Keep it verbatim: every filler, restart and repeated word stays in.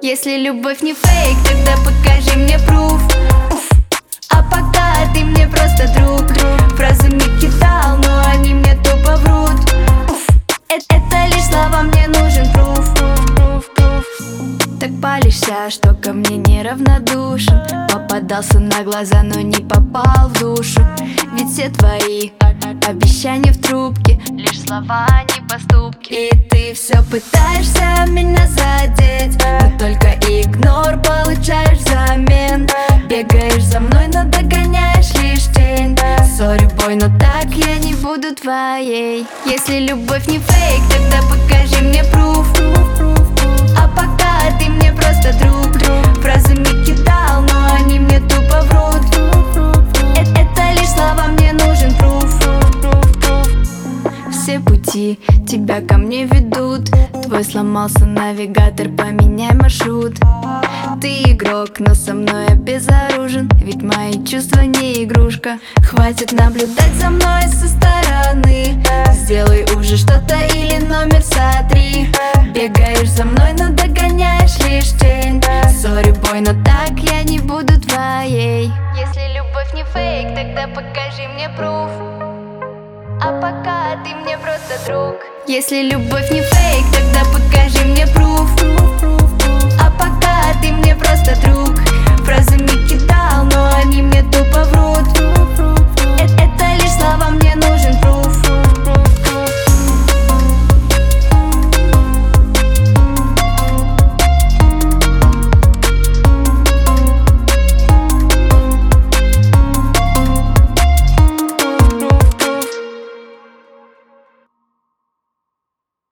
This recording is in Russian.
Если любовь не фейк, тогда покажи мне пруф. Уф. А пока ты мне просто друг. Фразами кидал, но они мне тупо врут. Уф. Это, это лишь слова, мне нужен пруф. Так палишься, что ко мне неравнодушен. Попадался на глаза, но не попал в душу. Ведь все твои обещания в трубке лишь слова, а не поступки. И ты все пытаешься меня задеть, но только игнор получаешь взамен. Бегаешь за мной, но догоняешь лишь тень. Сори, бой, но так я не буду твоей. Если любовь не фейк, тогда покажи мне пруф. А пока ты мне просто друг. Фразами кидал, но они мне тупо врут. Это, это лишь слова, мне нужен пруф. Все пути тебя ко мне ведут. Твой сломался навигатор, поменяй маршрут. Ты игрок, но со мной я безоружен. Ведь мои чувства не игрушка. Хватит наблюдать за мной со стороны. Сделай уже что-то или номер сотри. Бегаешь за мной, но догоняешь лишь тень. Сори, бой, но так я не буду твоей. Если любовь не фейк, тогда покажи мне пруф. А пока ты мне просто друг. Если любовь не фейк, тогда покажи мне пруф. А пока ты мне просто друг. Фразами кидал, но они мне тупо врут. Это, это лишь слова, мне